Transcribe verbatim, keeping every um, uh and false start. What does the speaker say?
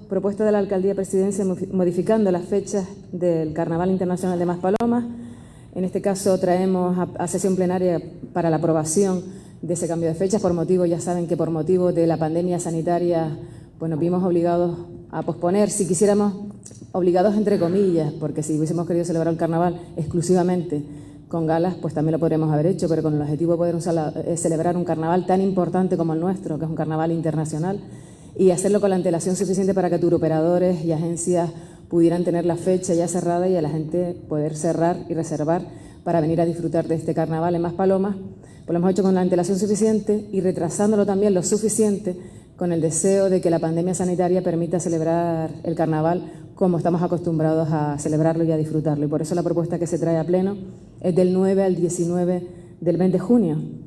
propuesta de la Alcaldía de Presidencia modificando las fechas del Carnaval Internacional de Maspalomas. En este caso traemos a, a sesión plenaria para la aprobación de ese cambio de fechas por motivo, ya saben que por motivo de la pandemia sanitaria pues nos vimos obligados a posponer, si quisiéramos, obligados entre comillas, porque si hubiésemos querido celebrar el Carnaval exclusivamente con galas, pues también lo podríamos haber hecho, pero con el objetivo de poder usar, eh, celebrar un carnaval tan importante como el nuestro, que es un carnaval internacional, y hacerlo con la antelación suficiente para que turoperadores y agencias pudieran tener la fecha ya cerrada y a la gente poder cerrar y reservar para venir a disfrutar de este carnaval en Maspalomas. Pues lo hemos hecho con la antelación suficiente y retrasándolo también lo suficiente con el deseo de que la pandemia sanitaria permita celebrar el carnaval como estamos acostumbrados a celebrarlo y a disfrutarlo. Y por eso la propuesta que se trae a pleno es del nueve al diecinueve del mes de junio.